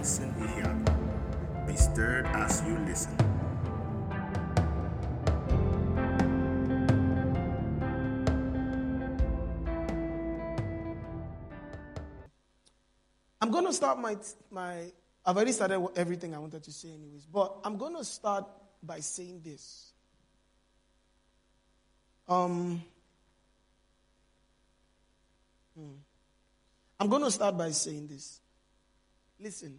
Nelson Ihiaku. Be stirred as you listen. I'm going to start I've already started everything I wanted to say anyways, but I'm going to start by saying this. I'm going to start by saying this. Listen.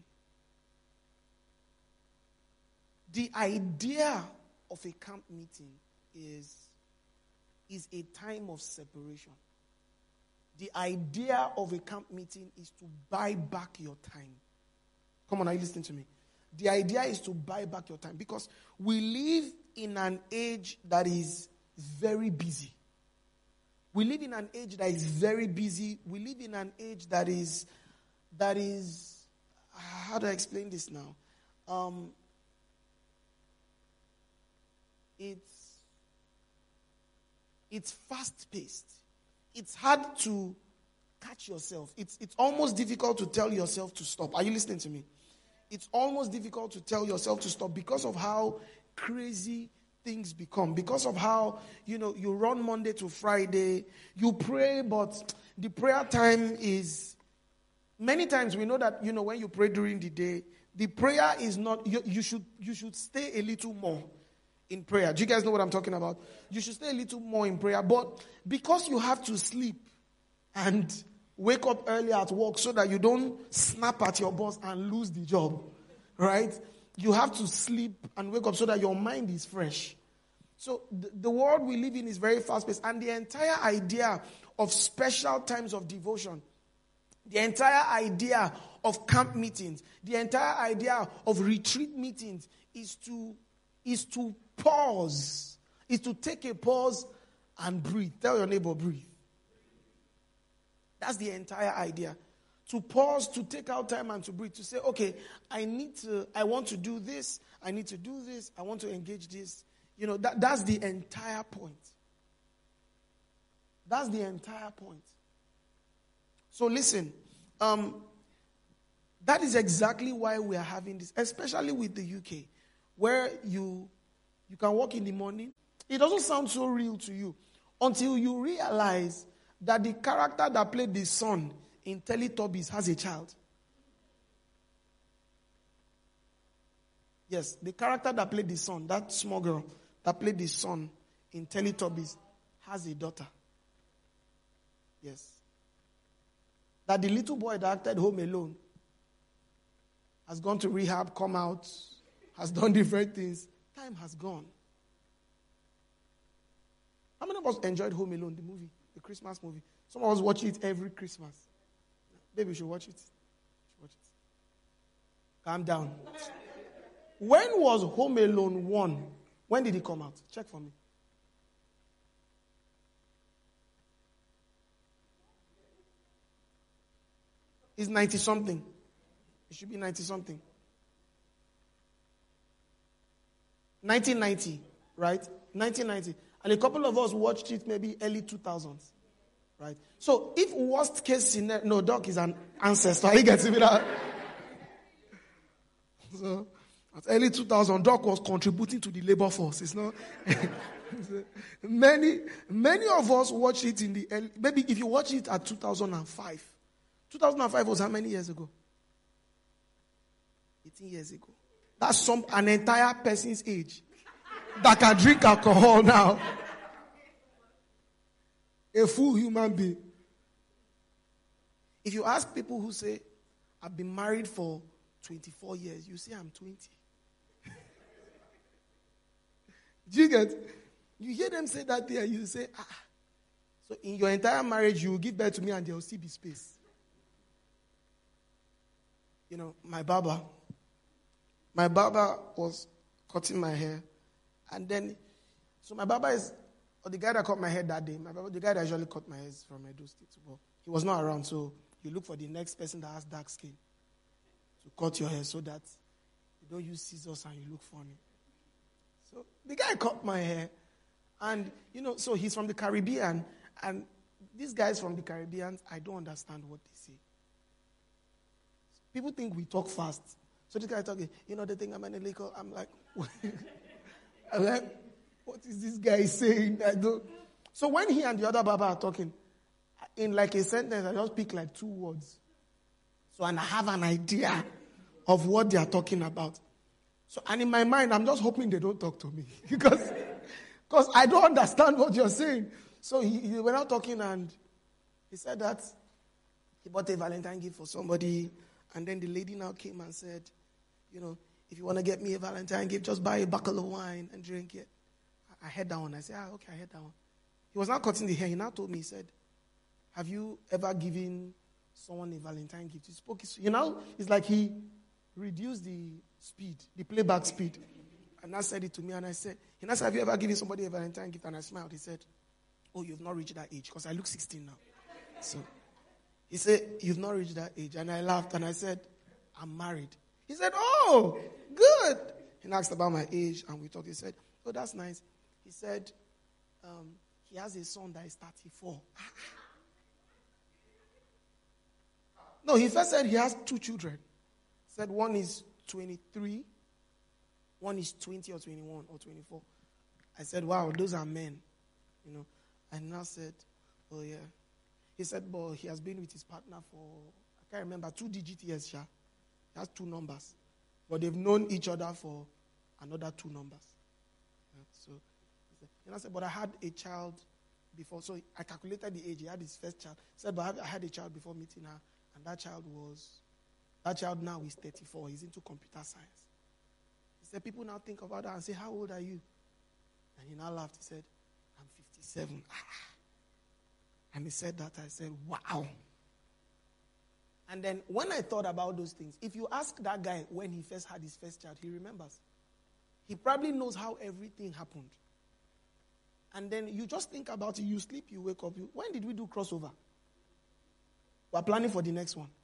The idea of a camp meeting is a time of separation. The idea of a camp meeting is to buy back your time. Come on, are you listening to me? The idea is to buy back your time because we live in an age that is very busy. We live in an age that is very busy. We live in an age that is, how do I explain this now? It's fast-paced. It's hard to catch yourself. It's almost difficult to tell yourself to stop. Are you listening to me? It's almost difficult to tell yourself to stop because of how crazy things become. Because of how, you run Monday to Friday, you pray, but the prayer time is, many times we know that, when you pray during the day, the prayer is not, you should stay a little more in prayer. Do you guys know what I'm talking about? You should stay a little more in prayer. But because you have to sleep and wake up early at work so that you don't snap at your boss and lose the job, right? You have to sleep and wake up so that your mind is fresh. So the world we live in is very fast-paced. And the entire idea of special times of devotion, the entire idea of camp meetings, the entire idea of retreat meetings is to pause, is to take a pause and breathe. Tell your neighbor, breathe. That's the entire idea. To pause, to take out time and to breathe, to say, okay, I want to do this, I need to do this, I want to engage this. That's the entire point. That's the entire point. So listen, that is exactly why we are having this, especially with the UK, where you can walk in the morning. It doesn't sound so real to you until you realize that the character that played the son in Teletubbies has a child. Yes, the character that played the son, that small girl that played the son in Teletubbies, has a daughter. Yes. That the little boy that acted Home Alone has gone to rehab, come out, has done different things. Time has gone. How many of us enjoyed Home Alone, the movie, the Christmas movie? Some of us watch it every Christmas. Baby, you should watch it. Calm down. When was Home Alone 1? When did it come out? Check for me. It's 90-something. It should be 90-something. 1990, right? 1990. And a couple of us watched it maybe early 2000s, right? So if worst case scenario, no, Doc is an ancestor. Are you getting me now? So at early 2000, Doc was contributing to the labor force. It's not. many of us watched it in the early, maybe if you watch it at 2005. 2005 was how many years ago? 18 years ago. That's an entire person's age that can drink alcohol now. A full human being. If you ask people who say, I've been married for 24 years, you say I'm 20. Do you get? You hear them say that there, you say, so in your entire marriage, you will give birth to me and there will still be space. My barber was cutting my hair. And then, so my barber is, or the guy that cut my hair that day, the guy that usually cut my hair is from Edo State. But he was not around, so you look for the next person that has dark skin to cut your hair so that you don't use scissors and you look funny. So the guy cut my hair. And, so he's from the Caribbean. And these guys from the Caribbean, I don't understand what they say. People think we talk fast. So this guy talking, they think I'm an illegal. I'm like, what is this guy saying? I don't. So when he and the other Baba are talking, in like a sentence, I just pick like 2 words. So and I have an idea of what they are talking about. So and in my mind, I'm just hoping they don't talk to me because I don't understand what you're saying. So he went out talking and he said that he bought a Valentine gift for somebody, and then the lady now came and said, if you want to get me a Valentine gift, just buy a bottle of wine and drink it. I heard that one. I said, okay, I heard that one. He was not cutting the hair. He now told me, he said, have you ever given someone a Valentine gift? He spoke, it's like he reduced the speed, the playback speed. And I said it to me, and I said, he now said, have you ever given somebody a Valentine gift? And I smiled. He said, oh, you've not reached that age, because I look 16 now. So he said, you've not reached that age. And I laughed, and I said, I'm married. He said, oh, good. He asked about my age, and we talked. He said, oh, that's nice. He said, he has a son that is 34. No, he first said he has 2 children. He said one is 23, one is 20 or 21 or 24. I said, wow, those are men. And now said, oh yeah. He said, but he has been with his partner for, I can't remember, 2-digit years, Sha. He has 2 numbers. But they've known each other for another 2 numbers. So, I said, but I had a child before. So I calculated the age. He had his first child. He said, but I had a child before meeting her. And that child now is 34. He's into computer science. He said, people now think about that and say, how old are you? And he now laughed. He said, I'm 57. And he said that. I said, wow. And then when I thought about those things, if you ask that guy when he first had his first child, he remembers. He probably knows how everything happened. And then you just think about it. You sleep, you wake up. When did we do crossover? We're planning for the next one.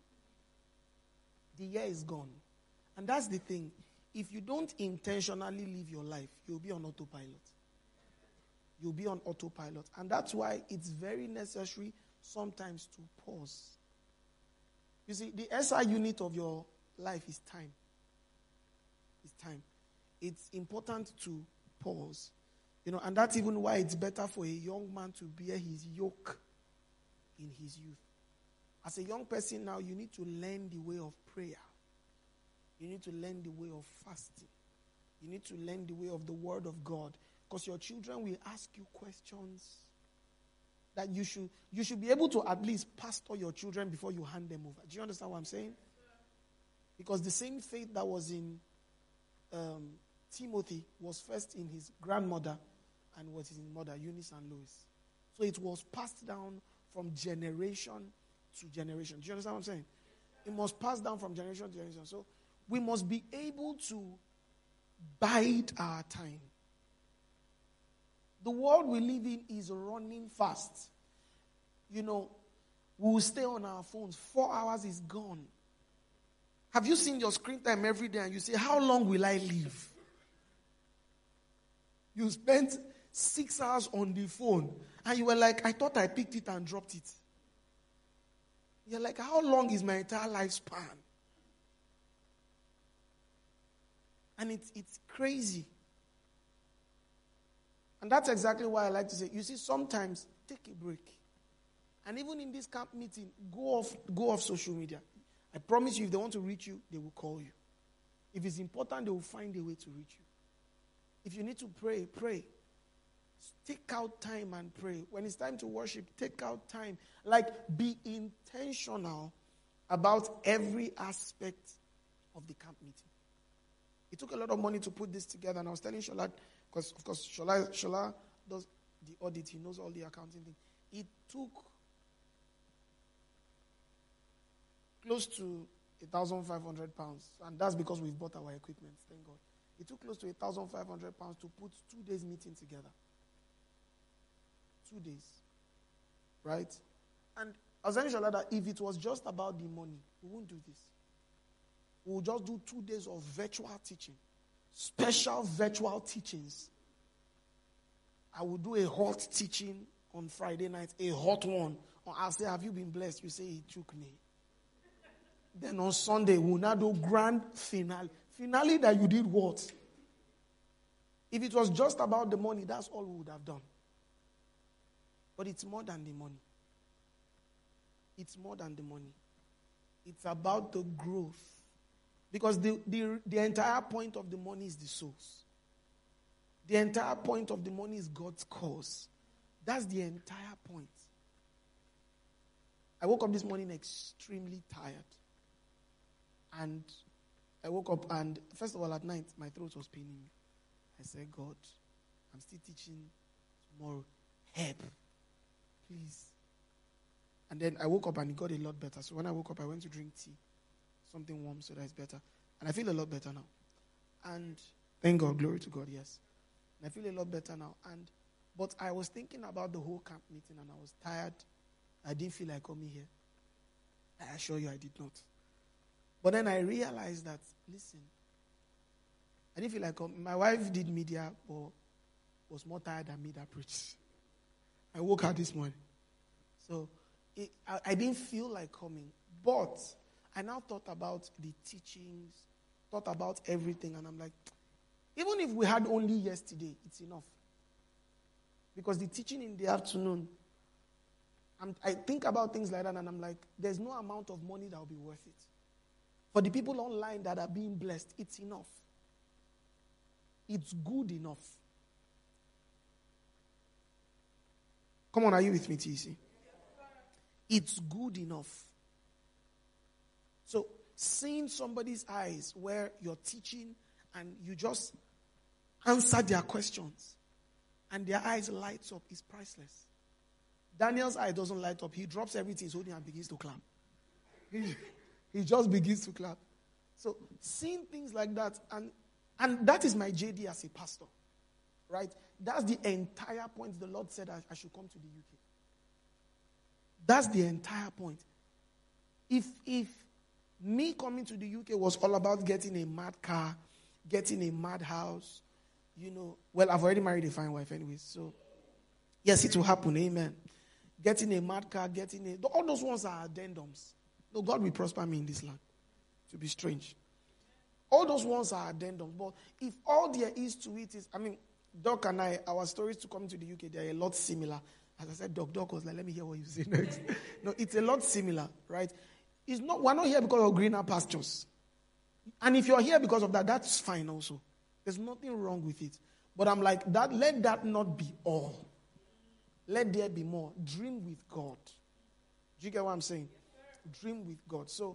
The year is gone. And that's the thing. If you don't intentionally live your life, you'll be on autopilot. You'll be on autopilot. And that's why it's very necessary sometimes to pause. You see, the SI unit of your life is time. It's time. It's important to pause. And that's even why it's better for a young man to bear his yoke in his youth. As a young person now, you need to learn the way of prayer. You need to learn the way of fasting. You need to learn the way of the Word of God. Because your children will ask you questions that you should be able to at least pastor your children before you hand them over. Do you understand what I'm saying? Because the same faith that was in Timothy was first in his grandmother and was his mother, Eunice and Lois. So it was passed down from generation to generation. Do you understand what I'm saying? It must pass down from generation to generation. So we must be able to bide our time. The world we live in is running fast. We will stay on our phones. 4 hours is gone. Have you seen your screen time every day and you say, how long will I live? You spent 6 hours on the phone and you were like, I thought I picked it and dropped it. You're like, how long is my entire lifespan? And it's crazy. And that's exactly why I like to say, you see, sometimes take a break. And even in this camp meeting, go off social media. I promise you, if they want to reach you, they will call you. If it's important, they will find a way to reach you. If you need to pray, pray. Take out time and pray. When it's time to worship, take out time. Like, be intentional about every aspect of the camp meeting. It took a lot of money to put this together, and I was telling Shola, because of course Shola does the audit, he knows all the accounting things. It took close to £1,500, and that's because we've bought our equipment, thank God. It took close to £1,500 to put 2 days meeting together. 2 days. Right? And I was telling Shola that if it was just about the money, we wouldn't do this. We will just do 2 days of virtual teaching. Special virtual teachings. I will do a hot teaching on Friday night, a hot one. Or I'll say, have you been blessed? You say, he took me. Then on Sunday, we'll now do grand finale. Finale that you did what? If it was just about the money, that's all we would have done. But it's more than the money. It's more than the money. It's about the growth. Because the entire point of the money is the souls. The entire point of the money is God's cause. That's the entire point. I woke up this morning extremely tired. And I woke up and, first of all, at night, my throat was paining me. I said, God, I'm still teaching tomorrow. Help. Please. And then I woke up and it got a lot better. So when I woke up, I went to drink tea. Something warm so that it's better. And I feel a lot better now. And thank God, glory to God, yes. And I feel a lot better now. But I was thinking about the whole camp meeting and I was tired. I didn't feel like coming here. I assure you I did not. But then I realized that, listen, I didn't feel like coming. My wife did media, but was more tired than me that preached. I woke up this morning. So I didn't feel like coming. But I now thought about the teachings, thought about everything, and I'm like, even if we had only yesterday, it's enough. Because the teaching in the afternoon, I think about things like that, and I'm like, there's no amount of money that will be worth it. For the people online that are being blessed, it's enough. It's good enough. Come on, are you with me, TC? It's good enough. So, seeing somebody's eyes where you're teaching and you just answer their questions and their eyes lights up is priceless. Daniel's eye doesn't light up. He drops everything he's holding and begins to clap. He just begins to clap. So, seeing things like that, and that is my JD as a pastor, right? That's the entire point the Lord said I should come to the UK. That's the entire point. If me coming to the UK was all about getting a mad car, getting a mad house, well, I've already married a fine wife anyways, so yes, it will happen, amen. Getting a mad car, all those ones are addendums. No, God will prosper me in this land. To be strange. All those ones are addendums. But if all there is to it is, Doc and I, our stories to come to the UK, they're a lot similar. As I said, Doc was like, let me hear what you say next. No, it's a lot similar, right? We're not here because of greener pastures. And if you're here because of that, that's fine also. There's nothing wrong with it. But I'm like, let that not be all. Let there be more. Dream with God. Do you get what I'm saying? Dream with God. So,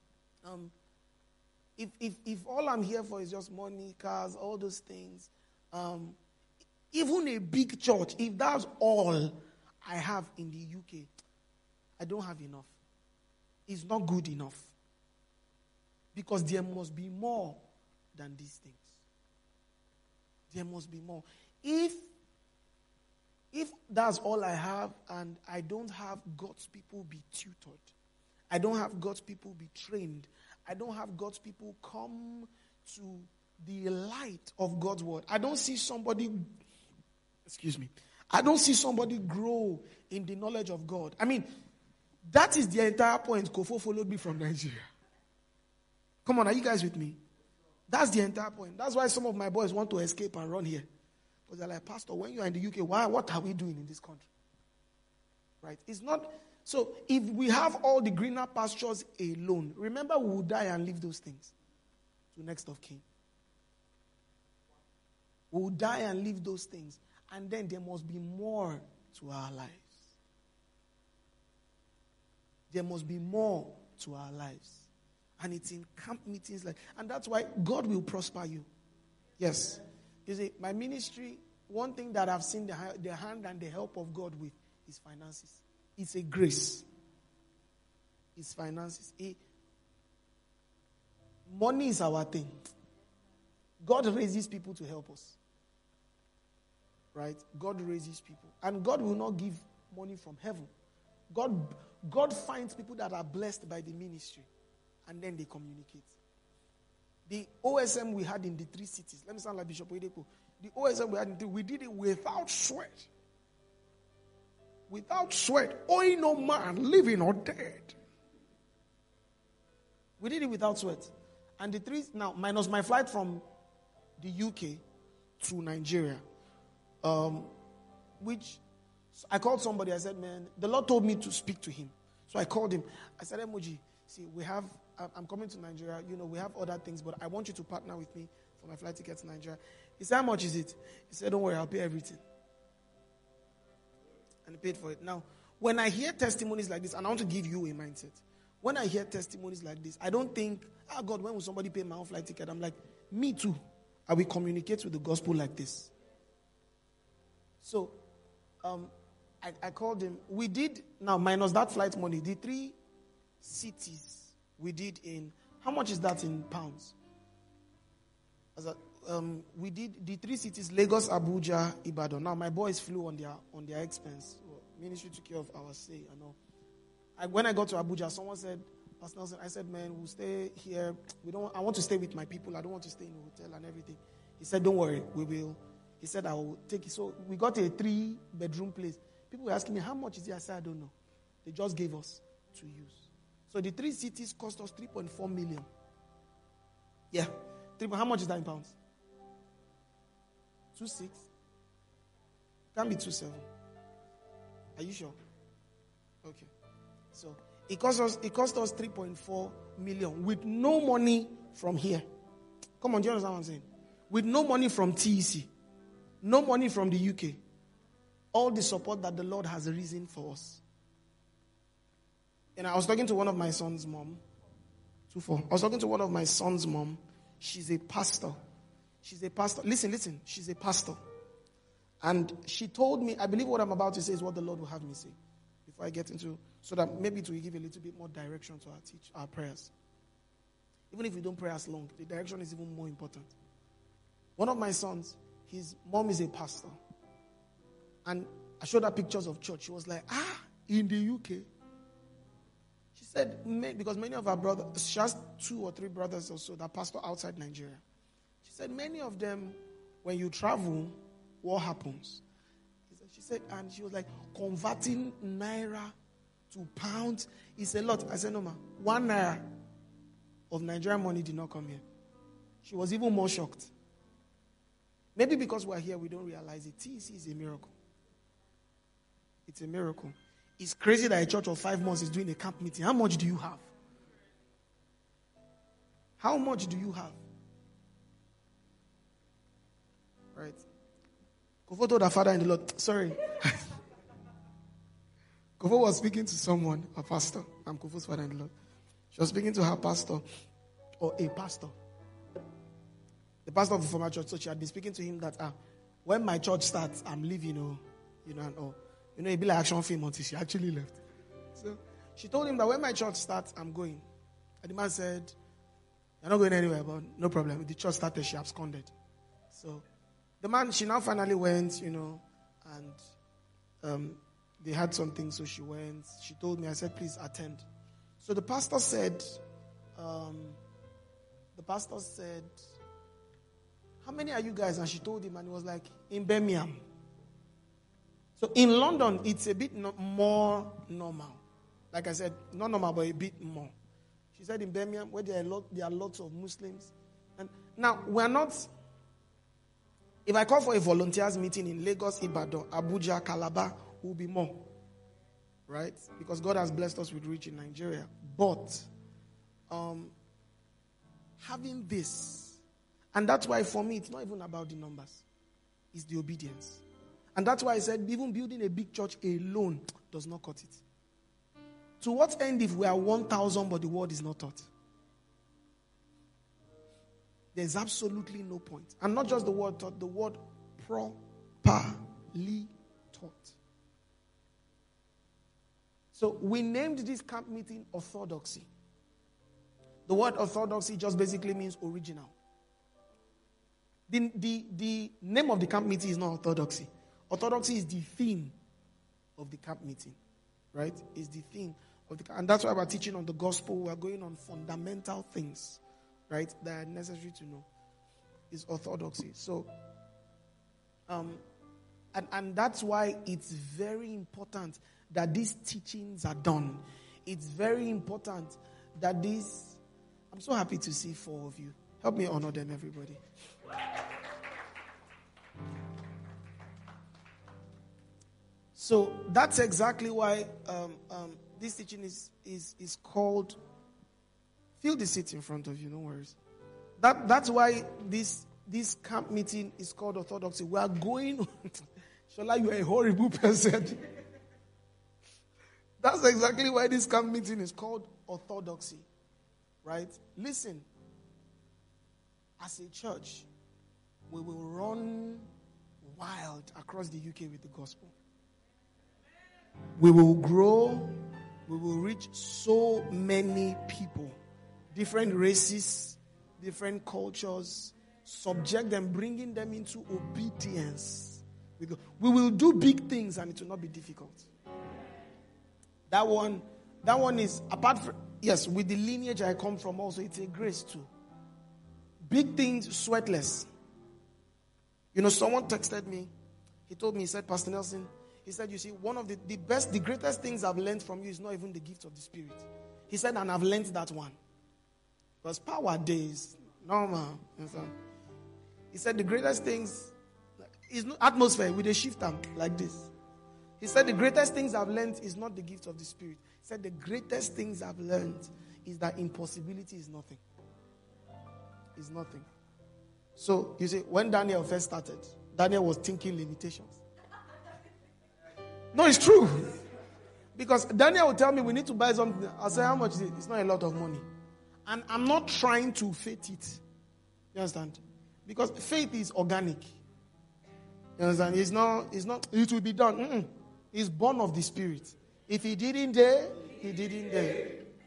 if all I'm here for is just money, cars, all those things, even a big church, if that's all I have in the UK, I don't have enough. It's not good enough. Because there must be more than these things. There must be more. If that's all I have and I don't have God's people be tutored, I don't have God's people be trained, I don't have God's people come to the light of God's word, I don't see somebody grow in the knowledge of God. That is the entire point Kofo followed me from Nigeria. Come on, are you guys with me? That's the entire point. That's why some of my boys want to escape and run here. Because they're like, Pastor, when you are in the UK, what are we doing in this country? Right? It's not. So if we have all the greener pastures alone, remember we will die and leave those things to next of kin. We will die and leave those things. And then there must be more to our lives. There must be more to our lives. And it's in camp meetings and that's why God will prosper you. Yes. You see, my ministry, one thing that I've seen the hand and the help of God with is finances. It's a grace. It's finances. Money is our thing. God raises people to help us. Right? God raises people. And God will not give money from heaven. God finds people that are blessed by the ministry. And then they communicate. The OSM we had in the 3 cities. Let me sound like Bishop Oyedepo. The OSM we had in 3, we did it without sweat. Without sweat. Owing no man, living or dead. We did it without sweat. And the three, now, minus my flight from the UK to Nigeria, which I called somebody. I said, man, the Lord told me to speak to him. So I called him. I said, Emoji, see, I'm coming to Nigeria. We have other things, but I want you to partner with me for my flight ticket to Nigeria. He said, how much is it? He said, don't worry, I'll pay everything. And he paid for it. Now, when I hear testimonies like this, and I want to give you a mindset. When I hear testimonies like this, I don't think, God, when will somebody pay my own flight ticket? I'm like, me too. I will communicate with the gospel like this. So, I called him. We did, now minus that flight money, the 3 cities we did in, how much is that in pounds? We did the 3 cities, Lagos, Abuja, Ibadan. Now my boys flew on their expense. Ministry took care of our stay and all. When I got to Abuja, someone said, Pastor Nelson, I said, man, we'll stay here. I want to stay with my people. I don't want to stay in a hotel and everything. He said, don't worry, we will. He said, I will take it. So we got a 3-bedroom place. People were asking me, how much is it? I said, I don't know. They just gave us to use. So the 3 cities cost us 3.4 million. Yeah. How much is that in pounds? 2.6? Can't be 2.7. Are you sure? Okay. So it cost us 3.4 million with no money from here. Come on, do you understand what I'm saying? With no money from TEC, no money from the UK. All the support that the Lord has risen for us. And I was talking to one of my son's mom. 2-4. I was talking to one of my son's mom. She's a pastor. Listen. She's a pastor. And she told me, I believe what I'm about to say is what the Lord will have me say. Before I get into, so that maybe it will give a little bit more direction to our prayers. Even if we don't pray as long, the direction is even more important. One of my sons, his mom is a pastor. And I showed her pictures of church. She was like, in the UK. She said, because many of our brothers, she has 2 or 3 brothers or so that pastor outside Nigeria. She said, many of them, when you travel, what happens? She said, and she was like, converting naira to pounds is a lot. I said, no, ma, 1 naira of Nigerian money did not come here. She was even more shocked. Maybe because we're here, we don't realize it. TEC is a miracle. It's a miracle. It's crazy that a church of 5 months is doing a camp meeting. How much do you have? How much do you have? Right. Kofo told her father in the Lord, sorry. Kofo was speaking to someone, a pastor. I'm Kofo's father in the Lord. She was speaking to her pastor, or a pastor. The pastor of the former church. So she had been speaking to him that, when my church starts, I'm leaving, and all. It'd be like action film until she actually left. So she told him that when my church starts, I'm going. And the man said, you're not going anywhere, but no problem. The church started, she absconded. So the man, she now finally went, and they had something, so she went. She told me, I said, please attend. So the pastor said, how many are you guys? And she told him, and he was like, in Birmingham. So in London, it's a bit more normal. Like I said, not normal, but a bit more. She said in Birmingham, where there are lots of Muslims. And now, we're not... If I call for a volunteers meeting in Lagos, Ibadan, Abuja, Calabar, will be more. Right? Because God has blessed us with reach in Nigeria. But having this, and that's why for me, it's not even about the numbers. It's the obedience. And that's why I said, even building a big church alone does not cut it. To what end if we are 1,000 but the word is not taught? There's absolutely no point. And not just the word taught, the word properly taught. So we named this camp meeting Orthodoxy. The word orthodoxy just basically means original. The name of the camp meeting is not orthodoxy. Orthodoxy is the theme of the camp meeting, right? It's the theme of the camp. And that's why we're teaching on the gospel. We're going on fundamental things, right, that are necessary to know. Is orthodoxy. So, and that's why it's very important that these teachings are done. It's very important that these I'm so happy to see 4 of you. Help me honor them, everybody. So that's exactly why this teaching is called. Feel the seat in front of you, no worries. That's why this camp meeting is called Orthodoxy. We are going. Shola, you are a horrible person. That's exactly why this camp meeting is called Orthodoxy. Right? Listen. As a church, we will run wild across the UK with the gospel. We will grow. We will reach so many people. Different races, different cultures. Subject them, bringing them into obedience. We will do big things and it will not be difficult. That one is, apart from, yes, with the lineage I come from also, it's a grace too. Big things, sweatless. You know, someone texted me. He told me, he said, Pastor Nelson, he said, you see, one of the greatest things I've learned from you is not even the gift of the Spirit. He said, and I've learned that one. Because power days, normal. He said, the greatest things is not atmosphere with a shifter like this. He said, the greatest things I've learned is not the gift of the Spirit. He said, the greatest things I've learned is that impossibility is nothing. It's nothing. So, you see, when Daniel first started, Daniel was thinking limitations. No, it's true. Because Daniel will tell me we need to buy something. I'll say, how much is it? It's not a lot of money. And I'm not trying to faith it. You understand? Because faith is organic. You understand? It's not, it will be done. It's born of the Spirit. If he didn't dare, he didn't dare.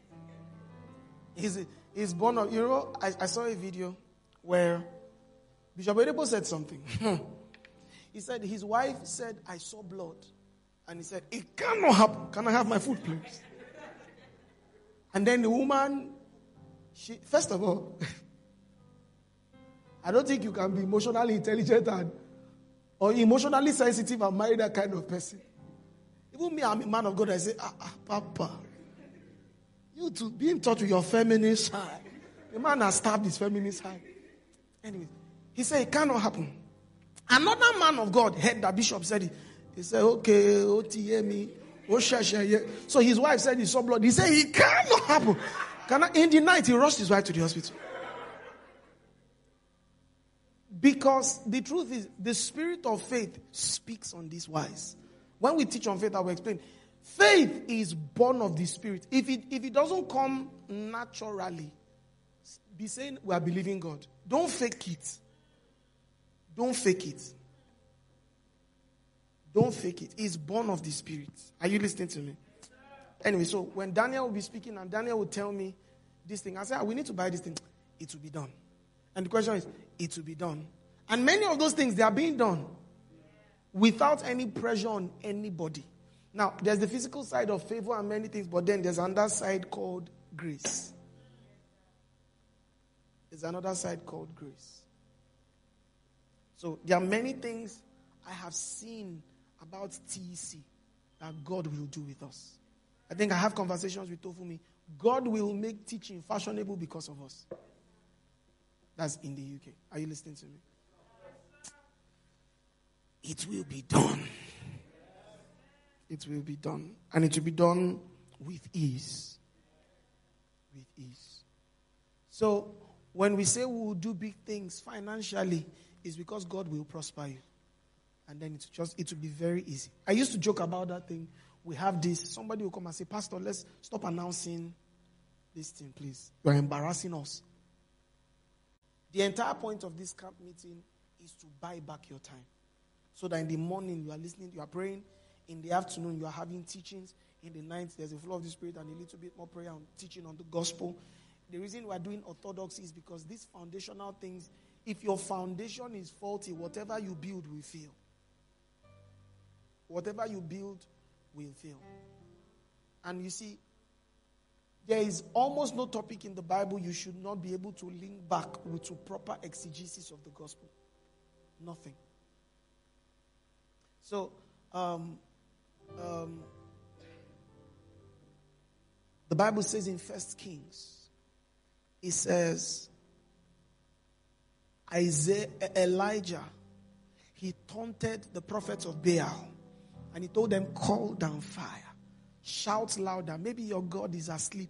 He's born of, you know, I saw a video where Bishop Oyedepo said something. He said, his wife said, I saw blood. And he said, it cannot happen. Can I have my food, please? And then the woman, first of all, I don't think you can be emotionally intelligent or emotionally sensitive and marry that kind of person. Even me, I'm a man of God, I say, Papa, you to be in touch with your feminine side. The man has stabbed his feminine side. Anyway, he said, it cannot happen. Another man of God heard that Bishop said it. He said, okay, me. So his wife said he saw blood. He said, it cannot happen. In the night, he rushed his wife to the hospital. Because the truth is, the spirit of faith speaks on this wise. When we teach on faith, I will explain. Faith is born of the Spirit. If it doesn't come naturally, be saying we are believing God. Don't fake it. Don't fake it. Don't fake it. It's born of the Spirit. Are you listening to me? Anyway, so when Daniel will be speaking and Daniel will tell me this thing, I say, we need to buy this thing. It will be done. And the question is, it will be done. And many of those things, they are being done without any pressure on anybody. Now, there's the physical side of favor and many things, but then there's another side called grace. There's another side called grace. So there are many things I have seen about TEC that God will do with us. I think I have conversations with Tofumi. God will make teaching fashionable because of us. That's in the UK. Are you listening to me? It will be done. It will be done. And it will be done with ease. With ease. So, when we say we will do big things financially, it's because God will prosper you. And then it will be very easy. I used to joke about that thing. We have this. Somebody will come and say, Pastor, let's stop announcing this thing, please. You are embarrassing us. The entire point of this camp meeting is to buy back your time. So that in the morning you are listening, you are praying. In the afternoon you are having teachings. In the night there's a flow of the Spirit and a little bit more prayer and teaching on the gospel. The reason we are doing orthodoxy is because these foundational things, if your foundation is faulty, whatever you build will fail. Whatever you build will fail. And you see, there is almost no topic in the Bible you should not be able to link back to proper exegesis of the gospel. Nothing. So, the Bible says in 1 Kings, It says, Elijah, he taunted the prophets of Baal. And he told them, call down fire. Shout louder. Maybe your God is asleep.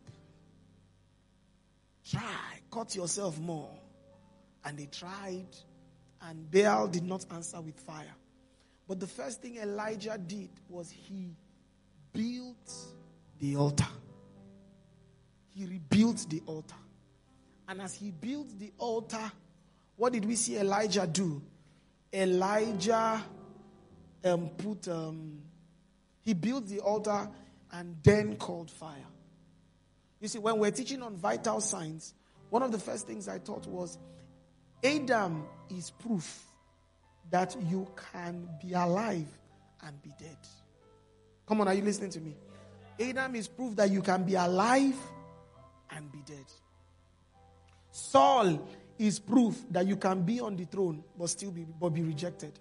Try. Cut yourself more. And they tried. And Baal did not answer with fire. But the first thing Elijah did was he built the altar. He rebuilt the altar. And as he built the altar, what did we see Elijah do? Elijah he built the altar and then called fire. You see, when we're teaching on vital signs, one of the first things I taught was Adam is proof that you can be alive and be dead. Come on, are you listening to me? Adam is proof that you can be alive and be dead. Saul is proof that you can be on the throne but still be rejected.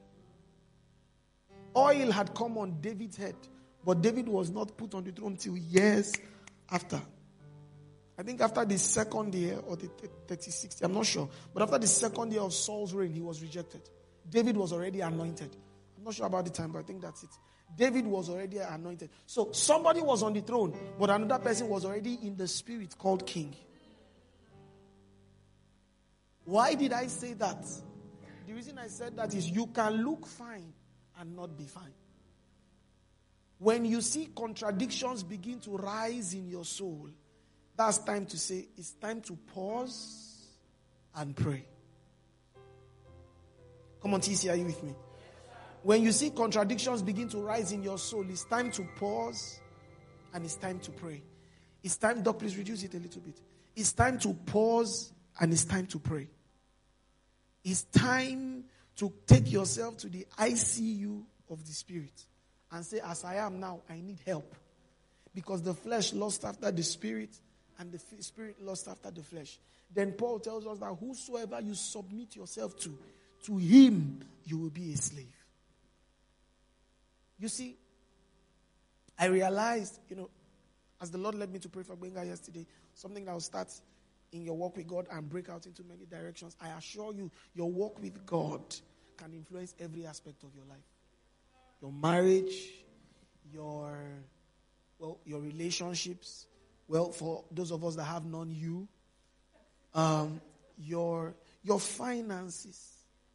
Oil had come on David's head, but David was not put on the throne till years after. I think after the second year or the 36th, I'm not sure. But after the second year of Saul's reign, he was rejected. David was already anointed. I'm not sure about the time, but I think that's it. David was already anointed. So somebody was on the throne, but another person was already in the spirit called king. Why did I say that? The reason I said that is you can look fine and not be fine. When you see contradictions begin to rise in your soul, that's time to say, it's time to pause and pray. Come on, TC, are you with me? When you see contradictions begin to rise in your soul, it's time to pause and it's time to pray. It's time, Doc, please reduce it a little bit. It's time to pause and it's time to pray. It's time to take yourself to the ICU of the spirit and say, as I am now, I need help. Because the flesh lost after the spirit and the spirit lost after the flesh. Then Paul tells us that whosoever you submit yourself to him you will be a slave. You see, I realized, as the Lord led me to pray for Benga yesterday, something that will start in your walk with God and break out into many directions. I assure you, your walk with God can influence every aspect of your life. Your marriage, your relationships. Well, for those of us that have known you, your finances.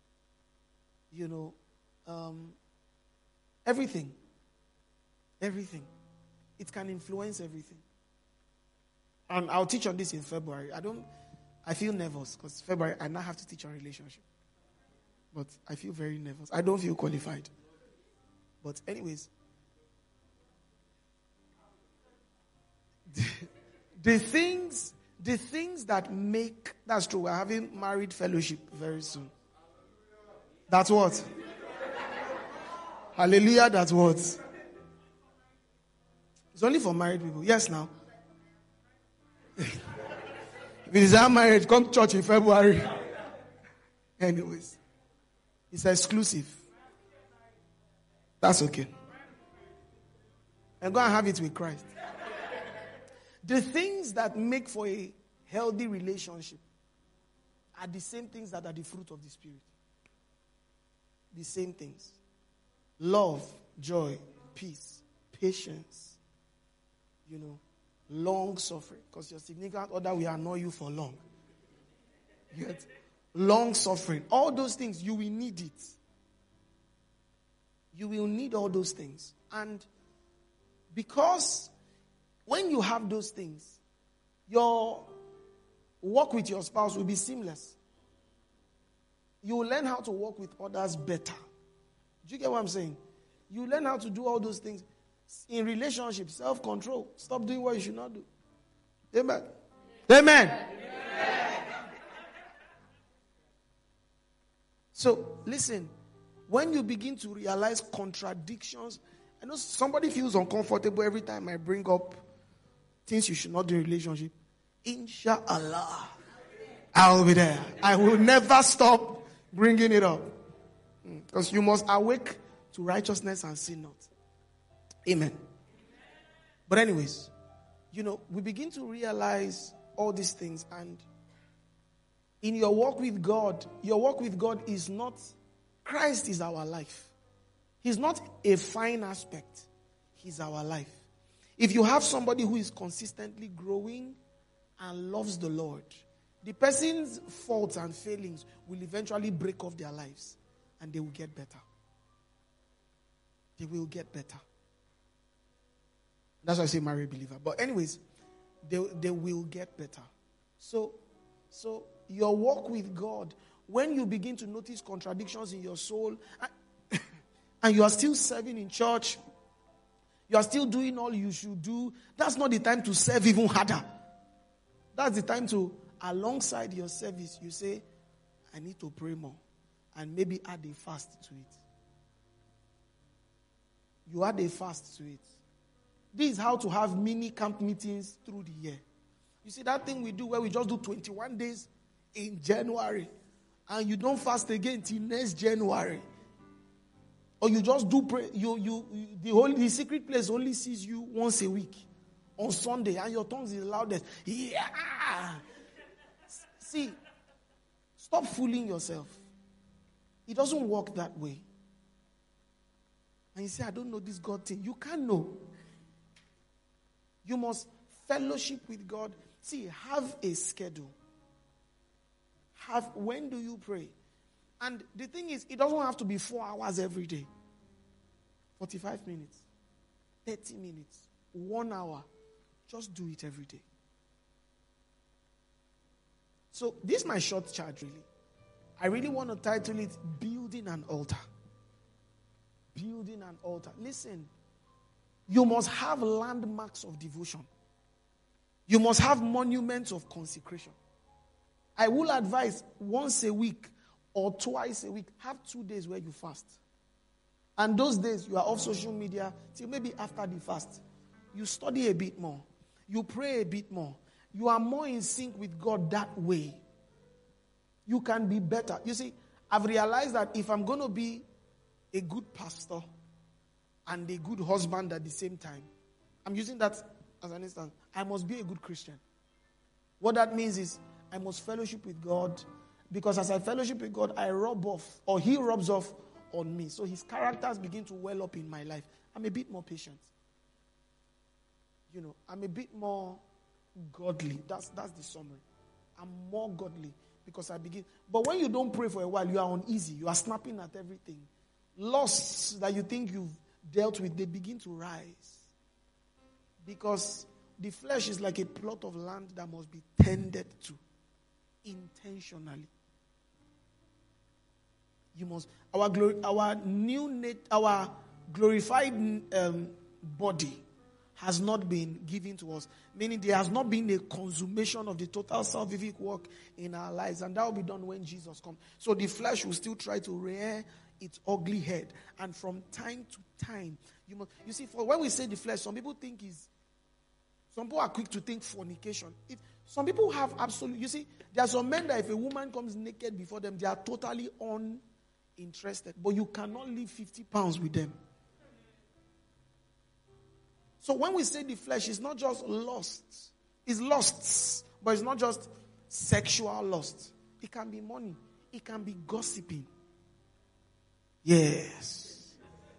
Everything. Everything. It can influence everything. And I'll teach on this in February. I feel nervous because February I now have to teach on relationship. But I feel very nervous. I don't feel qualified. But anyways, the things that make, that's true, we're having married fellowship very soon. That's what? Hallelujah, that's what? It's only for married people. Yes, now. If it is our marriage, come to church in February. Anyways, it's exclusive. That's okay. And go and have it with Christ. The things that make for a healthy relationship are the same things that are the fruit of the Spirit. The same things. Love, joy, peace, patience, long suffering. Because your significant other will annoy you for long. Yet, long suffering. All those things, you will need it. You will need all those things. And because when you have those things, your walk with your spouse will be seamless. You will learn how to walk with others better. Do you get what I'm saying? You learn how to do all those things. In relationships, self-control. Stop doing what you should not do. Amen. Amen. So, listen. When you begin to realize contradictions, I know somebody feels uncomfortable every time I bring up things you should not do in a relationship. Inshallah, I will be there. I will never stop bringing it up. Because you must awake to righteousness and sin not. Amen. But anyways, we begin to realize all these things, and In your walk with God is not, Christ is our life. He's not a fine aspect. He's our life. If you have somebody who is consistently growing and loves the Lord, the person's faults and failings will eventually break off their lives and they will get better. They will get better. That's why I say marry a believer. But anyways, they will get better. So your walk with God, when you begin to notice contradictions in your soul, and you are still serving in church, you are still doing all you should do, that's not the time to serve even harder. That's the time to, alongside your service, you say, I need to pray more. And maybe add a fast to it. You add a fast to it. This is how to have mini camp meetings through the year. You see that thing we do where we just do 21 days in January and you don't fast again till next January. Or you just do pray, the secret place only sees you once a week on Sunday and your tongues is loudest. Yeah. See, stop fooling yourself. It doesn't work that way. And you say, I don't know this God thing. You can't know. You must fellowship with God. See, have a schedule. When do you pray? And the thing is, it doesn't have to be 4 hours every day. 45 minutes, 30 minutes, 1 hour. Just do it every day. So this is my short charge, really. I really want to title it, Building an Altar. Building an altar. Listen, you must have landmarks of devotion. You must have monuments of consecration. I will advise once a week or twice a week, have 2 days where you fast. And those days you are off social media till maybe after the fast. You study a bit more. You pray a bit more. You are more in sync with God that way. You can be better. You see, I've realized that if I'm going to be a good pastor and a good husband at the same time, I'm using that as an instance, I must be a good Christian. What that means is I must fellowship with God, because as I fellowship with God, I rub off, or he rubs off on me. So his characters begin to well up in my life. I'm a bit more patient. I'm a bit more godly. That's the summary. I'm more godly because I begin. But when you don't pray for a while, you are uneasy. You are snapping at everything. Lusts that you think you've dealt with, they begin to rise. Because the flesh is like a plot of land that must be tended to intentionally. You must, our glorified body has not been given to us. Meaning there has not been a consummation of the total salvific work in our lives. And that will be done when Jesus comes. So the flesh will still try to rear its ugly head. And from time to time, you see, for when we say the flesh, some people are quick to think fornication. Some people have absolute, you see, there are some men that if a woman comes naked before them, they are totally uninterested. But you cannot leave 50 pounds with them. So when we say the flesh, it's not just lust. It's lusts, but it's not just sexual lust. It can be money. It can be gossiping. Yes.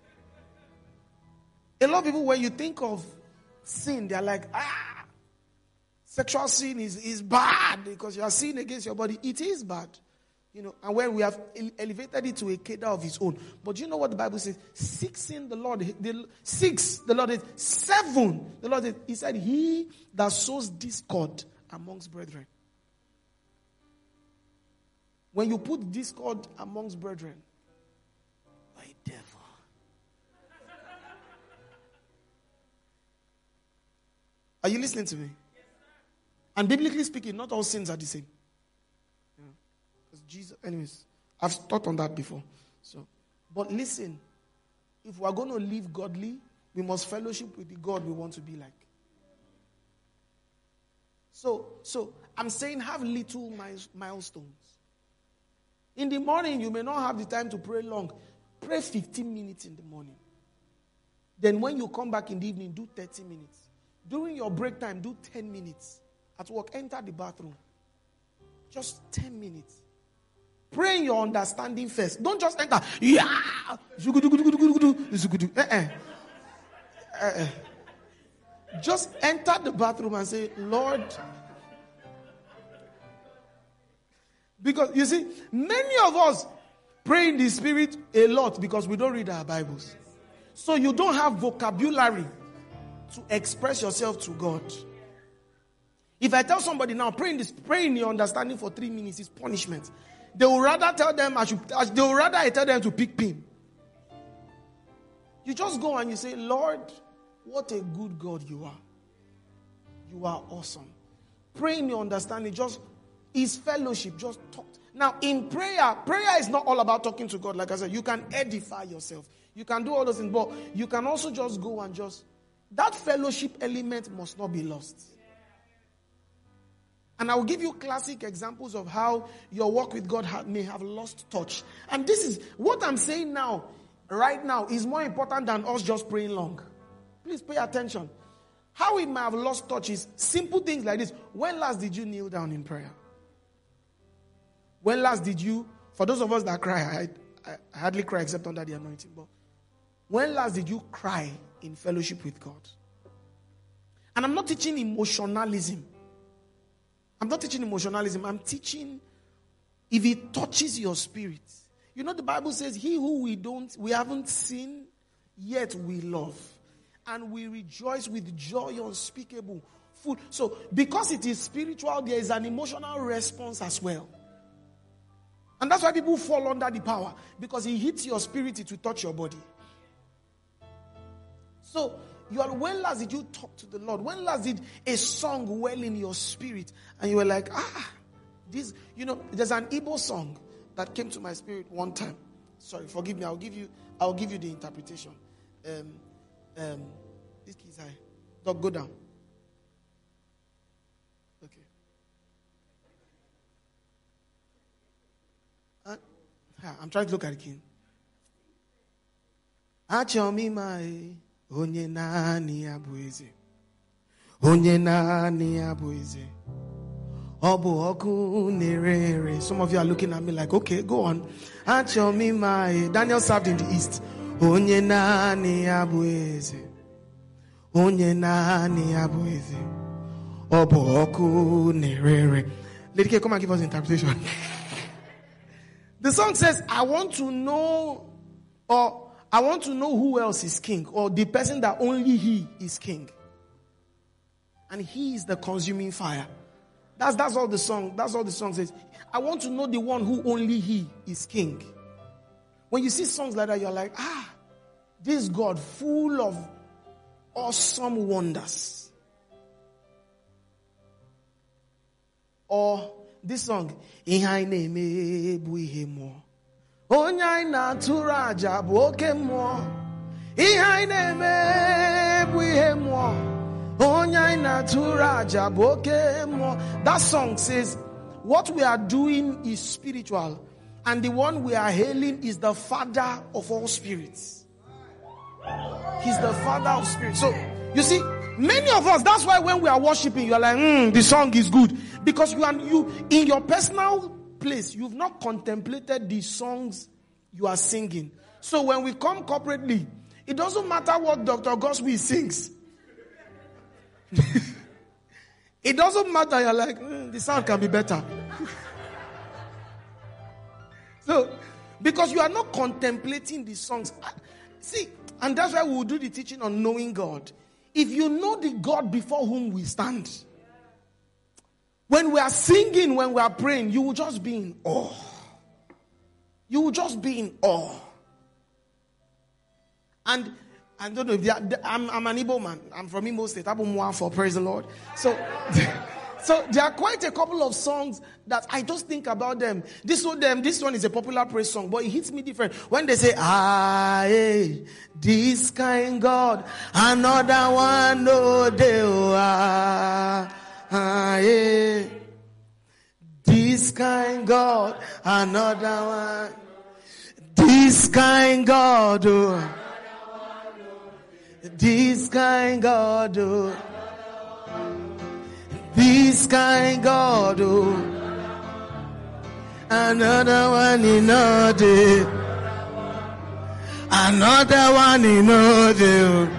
A lot of people, when you think of sin, they're like, sexual sin is bad because you are sinning against your body. It is bad. And when we have elevated it to a cadre of its own. But you know what the Bible says? 6 in the Lord. 6, the Lord is 7. The Lord is, he said, he that sows discord amongst brethren. When you put discord amongst brethren, by devil. Are you listening to me? And biblically speaking, not all sins are the same. Jesus, anyways, I've taught on that before. But listen, if we are going to live godly, we must fellowship with the God we want to be like. So I'm saying have little milestones. In the morning, you may not have the time to pray long. Pray 15 minutes in the morning. Then when you come back in the evening, do 30 minutes. During your break time, do 10 minutes. At work, enter the bathroom. Just 10 minutes. Pray in your understanding first. Don't just enter. Yeah. Just enter the bathroom and say, Lord. Because you see, many of us pray in the Spirit a lot because we don't read our Bibles. So you don't have vocabulary to express yourself to God. If I tell somebody now, pray in your understanding for 3 minutes is punishment. They will rather tell them I tell them to pick pin. You just go and you say, Lord, what a good God you are. You are awesome. Pray in your understanding. Just is fellowship. Just talk. Now, in prayer is not all about talking to God. Like I said, you can edify yourself. You can do all those things, but you can also just go and that fellowship element must not be lost. And I will give you classic examples of how your walk with God may have lost touch. And this is what I'm saying now, right now, is more important than us just praying long. Please pay attention. How we may have lost touch is simple things like this. When last did you kneel down in prayer? When last did you, for those of us that cry, I hardly cry except under the anointing, but when last did you cry in fellowship with God? And I'm not teaching emotionalism. I'm teaching if it touches your spirit. You know the Bible says, he who we haven't seen, yet we love. And we rejoice with joy unspeakable. So because it is spiritual, there is an emotional response as well. And that's why people fall under the power. Because it hits your spirit to touch your body. So, when last did you talk to the Lord? When last did a song well in your spirit? And you were like, there's an Igbo song that came to my spirit one time. Sorry, forgive me. I'll give you the interpretation. This key is high. Dog, go down. Okay. I'm trying to look at the king. Achomima onye nani abụ eze. Onye nani abụ eze. Obu oku nerere. Some of you are looking at me like, okay, go on. Achomima. Daniel served in the east. Onye nani abụ eze. Onye nani abụ eze. Obu oku nerere. Lady K, come and give us the interpretation. The song says, I want to know who else is king, or the person that only he is king. And he is the consuming fire. That's all the song says. I want to know the one who only he is king. When you see songs like that, you're like, this God full of awesome wonders. Or this song, Ihe anyị na-eme bụ ihe mmụọ. Onye anyị na-atụrụ aja bụ oke mmụọ. Ihe anyị na-eme bụ ihe mmụọ. Onye anyị na-atụrụ aja bụ oke mmụọ. That song says, what we are doing is spiritual, and the one we are hailing is the Father of all spirits. He's the Father of spirits. So, you see, many of us, that's why when we are worshiping, you are like, the song is good. Because you in your personal place, you've not contemplated the songs you are singing. So when we come corporately, it doesn't matter what Dr. Gosby sings. It doesn't matter. You're like, the sound can be better. So, because you are not contemplating the songs. See, and that's why we will do the teaching on knowing God. If you know the God before whom we stand, when we are singing, when we are praying, you will just be in awe. You will just be in awe. And I don't know if I'm an Igbo man. I'm from Imo State. For praise the Lord. So there are quite a couple of songs that I just think about them. This one is a popular praise song, but it hits me different. When they say, this kind God, another one, no, this kind God, another one. This kind God, this kind God, this kind God, Another one in a day. Another one in a day.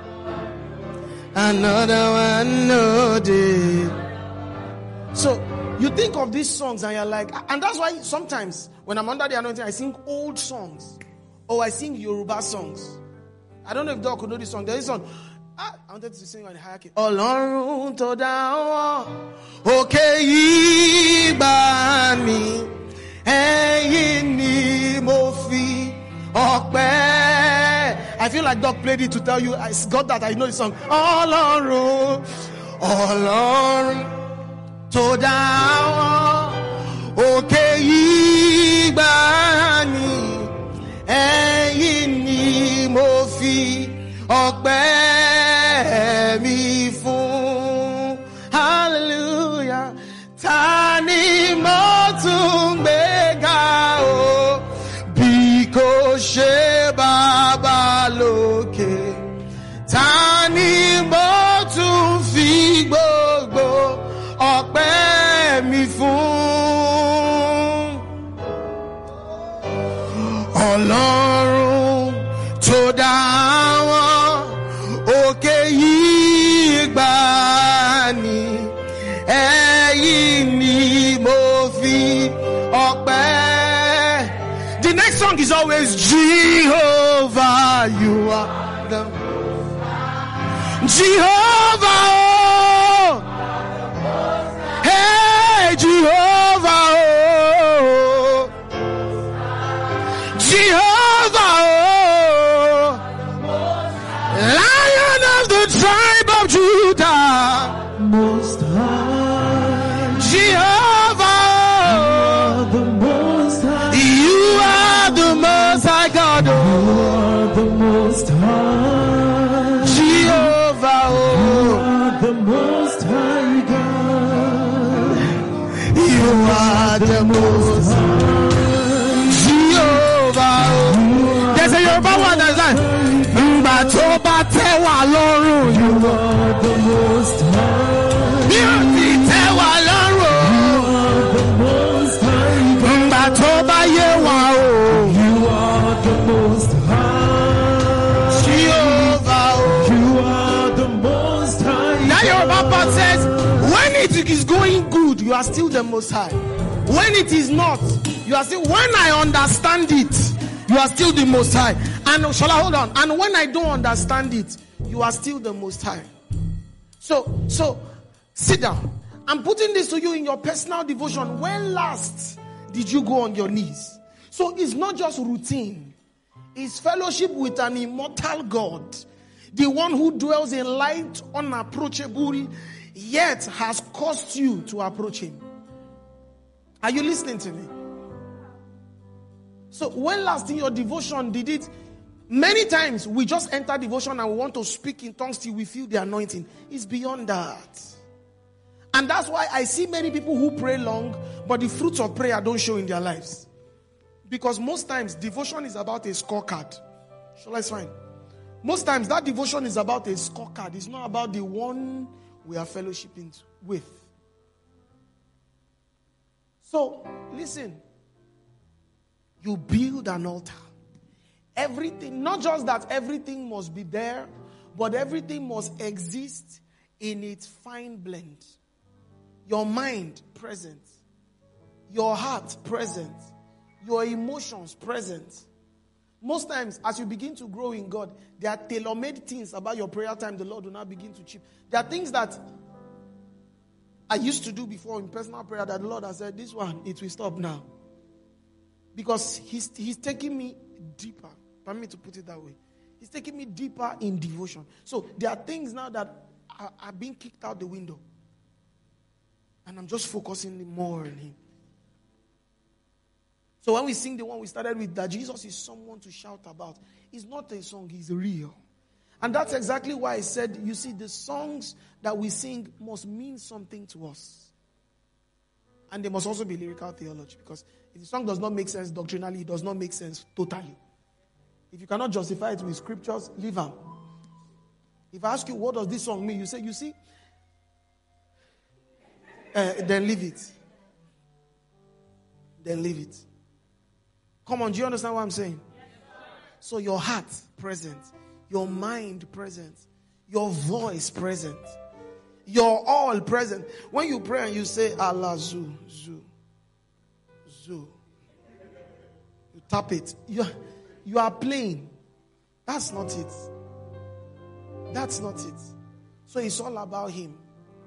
Another one no day. So you think of these songs and you're like, and that's why sometimes when I'm under the anointing, I sing old songs or I sing Yoruba songs. I don't know if Doc could know this song. There is one. I wanted to sing on the hierarchy. Ọlọ́run tó dá wọn òkè yìí gbà mí, ẹ̀yin ni mo fi ọpẹ́. I feel like Doc played it to tell you I got that I know the song. Ọlọ́run, Ọlọ́run tó dá wọn òkè yìí gbà mí, ẹ̀yin ni mo fi ọpẹ́ mi fún. Hallelujah. Ta ni mo tún gbé ga o bí kò ṣe Baba lókè? Ta ni mo tún fi gbogbo ọpẹ́ mi fún? Ọlọ́run tó dá wọn òkè yìí gbà ní, ẹ̀yin ni mo fi ọpẹ́. The next song is always Jehovah, you are the Jehovah, oh, hey Jehovah, oh, Jehovah, oh, Lion of the tribe of Judah, Most High, Jehovah, the Most High, you are the Most High God, you oh, are the Most High, Jehovah, oh, the Most High God, you are the Most High, Jehovah, oh. There's a Yoruba one that's like, Ngba tó bá tẹ́ wa lọ́rùn, you are the Most High, you ti tẹ́ wa lọ́rùn, the Most High God, Ngba tó bá yé wa, oh, you are the Most High, Jehovah, oh. you are the Most High. That Yoruba part says, when it is going good, you are still the Most High. When it is not, you are still, when I understand it, you are still the Most High. And shall I hold on? And when I don't understand it, you are still the Most High. So sit down. I'm putting this to you in your personal devotion. When last did you go on your knees? So it's not just routine. It's fellowship with an immortal God. The one who dwells in light, unapproachable, yet has caused you to approach him. Are you listening to me? So when last in your devotion did it? Many times we just enter devotion and we want to speak in tongues till we feel the anointing. It's beyond that. And that's why I see many people who pray long, but the fruits of prayer don't show in their lives. Because most times devotion is about a scorecard. Shall I sign? Most times that devotion is about a scorecard. It's not about the one we are fellowshipping with. So, listen. You build an altar. Everything, not just that everything must be there, but everything must exist in its fine blend. Your mind present. Your heart present. Your emotions present. Most times, as you begin to grow in God, there are tailor-made things about your prayer time the Lord will now begin to chip. There are things that I used to do before in personal prayer that the Lord has said, this one, it will stop now. Because he's taking me deeper. Permit me to put it that way. He's taking me deeper in devotion. So there are things now that are being kicked out the window. And I'm just focusing more on him. So when we sing the one we started with, that Jesus is someone to shout about, it's not a song, he's real. And that's exactly why I said, you see, the songs that we sing must mean something to us. And they must also be lyrical theology. Because if the song does not make sense doctrinally, it does not make sense totally. If you cannot justify it with scriptures, leave them. If I ask you, what does this song mean? You say, you see, then leave it. then leave it. Come on, do you understand what I'm saying? So your heart present, your mind present, your voice present, your all present. When you pray and you say Allah Zu, Zu, Zu, you tap it. You are playing. That's not it. That's not it. So it's all about him.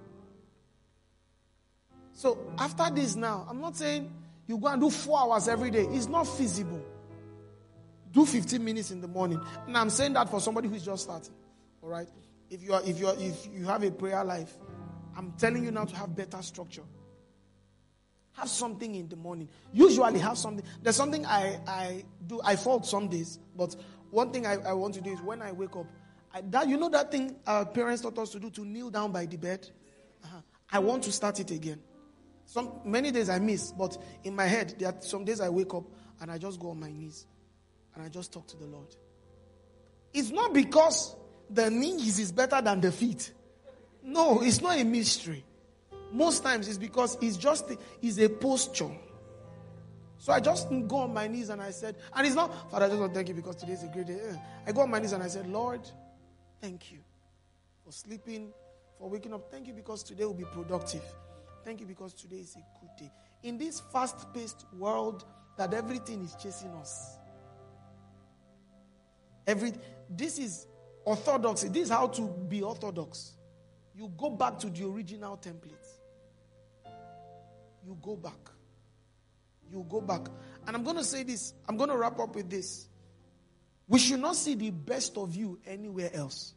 So after this now, I'm not saying you go and do 4 hours every day. It's not feasible. Do 15 minutes in the morning. And I'm saying that for somebody who's just starting. All right? If you have a prayer life, I'm telling you now to have better structure. Have something in the morning. Usually have something. There's something I do. I fault some days. But one thing I want to do is when I wake up, that thing our parents taught us to do, to kneel down by the bed? I want to start it again. Many days I miss, but in my head, there are some days I wake up and I just go on my knees and I just talk to the Lord. It's not because the knees is better than the feet. No, it's not a mystery. Most times it's because it's a posture. So I just go on my knees and I said, and it's not, Father, I just want to thank you because today is a great day. I go on my knees and I said, Lord, thank you for sleeping, for waking up. Thank you because today will be productive. Thank you because today is a good day. In this fast-paced world that everything is chasing us. This is orthodoxy. This is how to be orthodox. You go back to the original template. You go back. You go back. And I'm going to say this. I'm going to wrap up with this. We should not see the best of you anywhere else.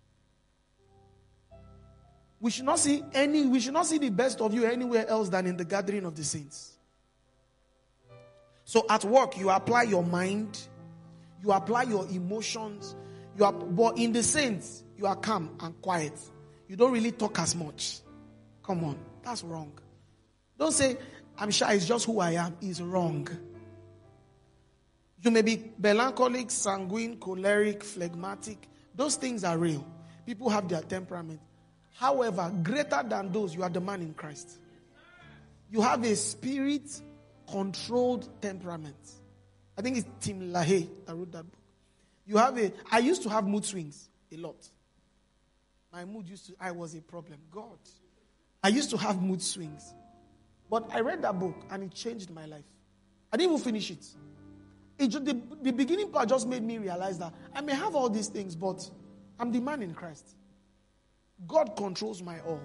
We should not see the best of you anywhere else than in the gathering of the saints. So at work, you apply your mind, you apply your emotions, but in the saints, you are calm and quiet. You don't really talk as much. Come on, that's wrong. Don't say, I'm shy, it's just who I am. It's wrong. You may be melancholic, sanguine, choleric, phlegmatic. Those things are real. People have their temperament. However, greater than those, you are the man in Christ. You have a spirit-controlled temperament. I think it's Tim LaHaye that wrote that book. I used to have mood swings a lot. My mood I was a problem. God. I used to have mood swings. But I read that book and it changed my life. I didn't even finish it. The beginning part just made me realize that I may have all these things, but I'm the man in Christ. God controls my all.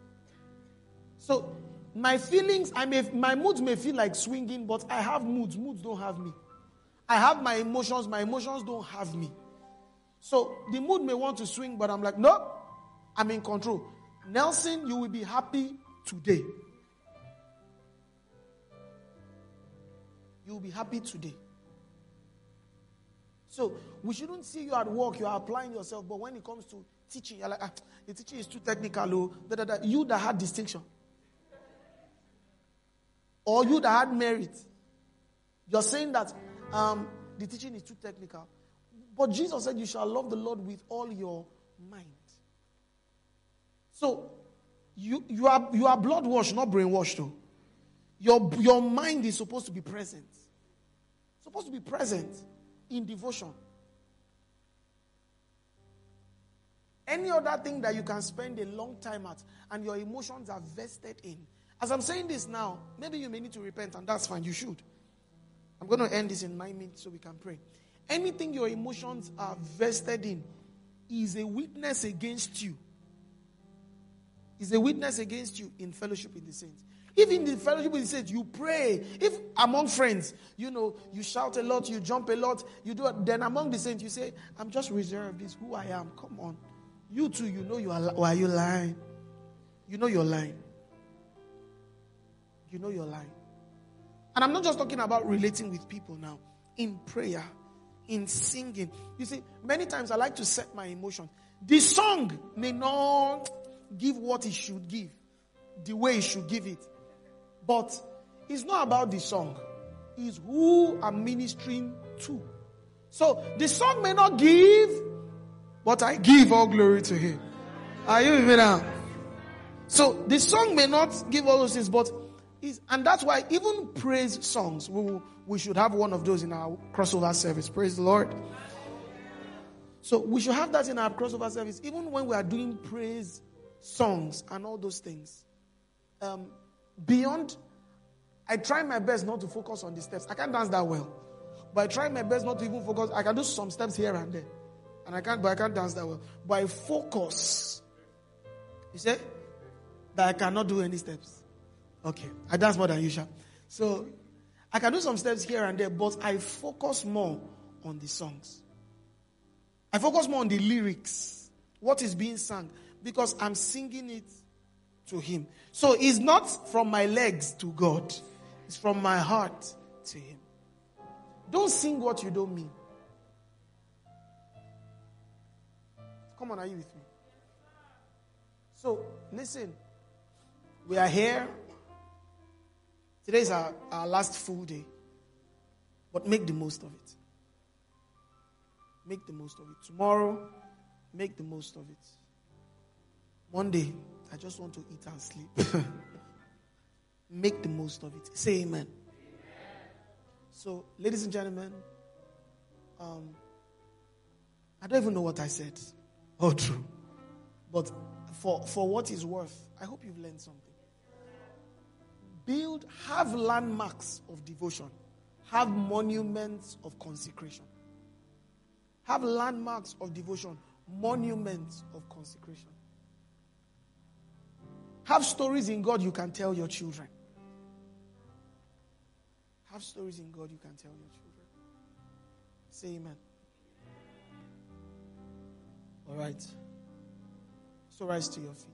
So my feelings, my moods may feel like swinging, but I have moods. Moods don't have me. I have my emotions don't have me. So the mood may want to swing, but I'm like, no, I'm in control. Nelson, you will be happy today. You will be happy today. So we shouldn't see you at work, you are applying yourself, but when it comes to teaching, you're like, the teaching is too technical. You that had distinction. Or you that had merit. You're saying that the teaching is too technical. But Jesus said you shall love the Lord with all your mind. So you are blood washed, not brainwashed though. Your mind is supposed to be present. Supposed to be present in devotion. Any other thing that you can spend a long time at and your emotions are vested in. As I'm saying this now, maybe you may need to repent and that's fine, you should. I'm going to end this in 9 minutes so we can pray. Anything your emotions are vested in is a witness against you. Is a witness against you in fellowship with the saints. If in the fellowship with the saints you pray, if among friends, you shout a lot, you jump a lot, you do it, then among the saints you say, I'm just reserved, this is who I am. Come on. You too, you know you are, why are you lying? You know you're lying. You know you're lying. And I'm not just talking about relating with people now. In prayer, in singing. You see, many times I like to set my emotion. The song may not give what it should give, the way it should give it. But it's not about the song. It's who I'm ministering to. So the song may not give, but I give all glory to him. Are you with me now? So the song may not give all those things, but And that's why even praise songs, we should have one of those in our crossover service. Praise the Lord. So we should have that in our crossover service, even when we are doing praise songs and all those things. Beyond, I try my best not to focus on the steps. I can't dance that well, but I try my best not to even focus. I can do some steps here and there, but I can't dance that well. But I focus. You say that I cannot do any steps. Okay, I dance more than usual. So I can do some steps here and there, but I focus more on the songs. I focus more on the lyrics, what is being sung, because I'm singing it to Him. So it's not from my legs to God, it's from my heart to Him. Don't sing what you don't mean. Come on, are you with me? So, listen, we are here. Today is our last full day. But make the most of it. Make the most of it. Tomorrow, make the most of it. Monday, I just want to eat and sleep. Make the most of it. Say amen. So, ladies and gentlemen, I don't even know what I said. Oh, true. But for what it's worth, I hope you've learned something. Have landmarks of devotion. Have monuments of consecration. Have landmarks of devotion, monuments of consecration. Have stories in God you can tell your children. Have stories in God you can tell your children. Say amen. All right. So rise to your feet.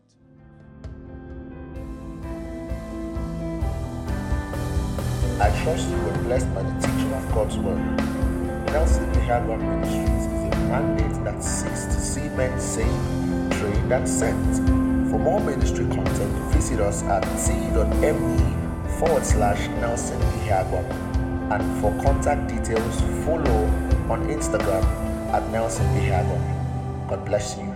I trust you were blessed by the teaching of God's word. Nelson Ihagwan Ministries is a mandate that seeks to see men saved, trained, and sent. For more ministry content, visit us at t.me/Nelson Ihagwan. And for contact details, follow on Instagram at Nelson Ihagwan. God bless you.